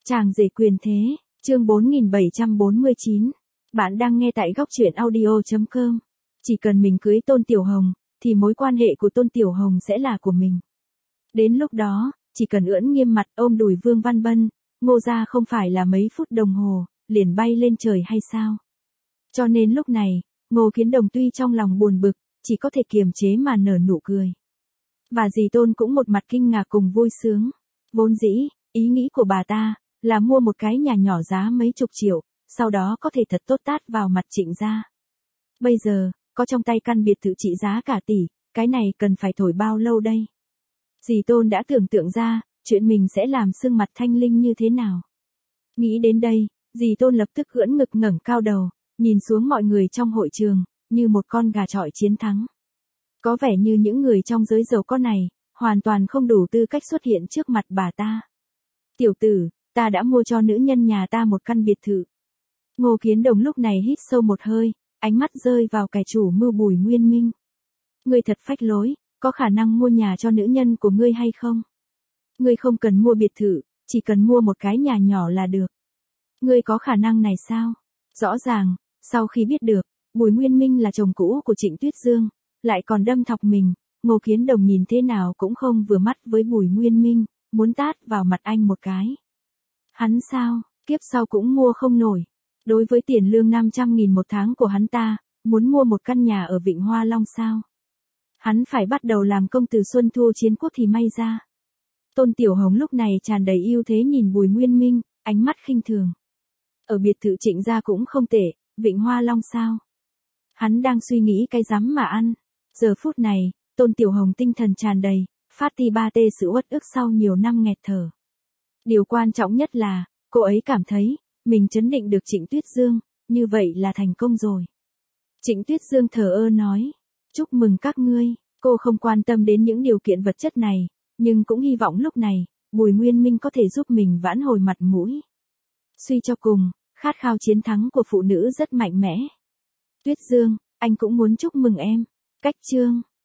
Chàng rể quyền thế, chương 4749. Bạn đang nghe tại góc truyện audio.com. Chỉ cần mình cưới Tôn Tiểu Hồng, thì mối quan hệ của Tôn Tiểu Hồng sẽ là của mình. Đến lúc đó, chỉ cần ưỡn nghiêm mặt ôm đùi Vương Văn Bân, Ngô gia không phải là mấy phút đồng hồ, liền bay lên trời hay sao? Cho nên lúc này, Ngô Kiến Đồng tuy trong lòng buồn bực, chỉ có thể kiềm chế mà nở nụ cười. Và dì Tôn cũng một mặt kinh ngạc cùng vui sướng. Vốn dĩ, ý nghĩ của bà ta, là mua một cái nhà nhỏ giá mấy chục triệu, sau đó có thể thật tốt tát vào mặt Trịnh gia. Bây giờ, có trong tay căn biệt thự trị giá cả tỷ, cái này cần phải thổi bao lâu đây? Dì Tôn đã tưởng tượng ra, chuyện mình sẽ làm sưng mặt thanh linh như thế nào. Nghĩ đến đây, dì Tôn lập tức ưỡn ngực ngẩng cao đầu, nhìn xuống mọi người trong hội trường, như một con gà chọi chiến thắng. Có vẻ như những người trong giới giàu có này, hoàn toàn không đủ tư cách xuất hiện trước mặt bà ta. Tiểu tử, ta đã mua cho nữ nhân nhà ta một căn biệt thự. Ngô Kiến Đồng lúc này hít sâu một hơi, ánh mắt rơi vào kẻ chủ mưu Bùi Nguyên Minh. Ngươi thật phách lối, có khả năng mua nhà cho nữ nhân của ngươi hay không? Ngươi không cần mua biệt thự, chỉ cần mua một cái nhà nhỏ là được. Ngươi có khả năng này sao? Rõ ràng, sau khi biết được, Bùi Nguyên Minh là chồng cũ của Trịnh Tuyết Dương, lại còn đâm thọc mình, Ngô Kiến Đồng nhìn thế nào cũng không vừa mắt với Bùi Nguyên Minh, muốn tát vào mặt anh một cái. Hắn sao, kiếp sau cũng mua không nổi. Đối với tiền lương 500.000 một tháng của hắn ta, muốn mua một căn nhà ở Vịnh Hoa Long sao? Hắn phải bắt đầu làm công từ Xuân Thu Chiến Quốc thì may ra. Tôn Tiểu Hồng lúc này tràn đầy ưu thế nhìn Bùi Nguyên Minh, ánh mắt khinh thường. Ở biệt thự Trịnh gia cũng không tệ, Vịnh Hoa Long sao? Hắn đang suy nghĩ cái rắm mà ăn. Giờ phút này, Tôn Tiểu Hồng tinh thần tràn đầy, phát ti ba tê sự uất ức sau nhiều năm nghẹt thở. Điều quan trọng nhất là, cô ấy cảm thấy, mình trấn định được Trịnh Tuyết Dương, như vậy là thành công rồi. Trịnh Tuyết Dương thờ ơ nói, chúc mừng các ngươi, cô không quan tâm đến những điều kiện vật chất này, nhưng cũng hy vọng lúc này, Bùi Nguyên Minh có thể giúp mình vãn hồi mặt mũi. Suy cho cùng, khát khao chiến thắng của phụ nữ rất mạnh mẽ. Tuyết Dương, anh cũng muốn chúc mừng em. Cách chương